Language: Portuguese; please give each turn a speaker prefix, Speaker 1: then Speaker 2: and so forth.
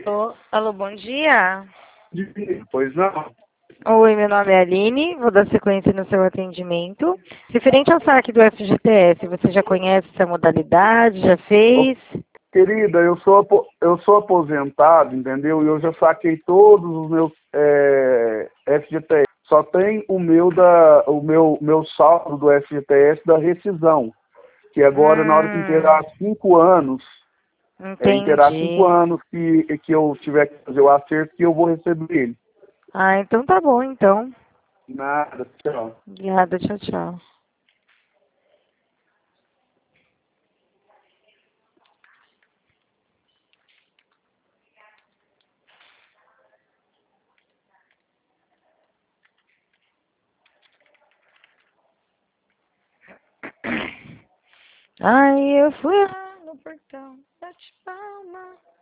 Speaker 1: Alô, bom dia.
Speaker 2: Pois não.
Speaker 1: Oi, meu nome é Aline, vou dar sequência no seu atendimento. Referente ao saque do FGTS, você já conhece essa modalidade, já
Speaker 2: Ô,
Speaker 1: fez?
Speaker 2: querida, eu sou aposentado, entendeu? E eu já saquei todos os meus FGTS. Só tem o meu saldo do FGTS da rescisão, que agora, na hora que inteirar 5 anos, inteirar cinco
Speaker 1: Entendi.
Speaker 2: anos que eu tiver que fazer o acerto, que eu vou receber ele.
Speaker 1: Ah, então tá bom, então.
Speaker 2: Nada, tchau.
Speaker 1: Obrigada, tchau, tchau. Aí eu fui lá no portão, bate palma.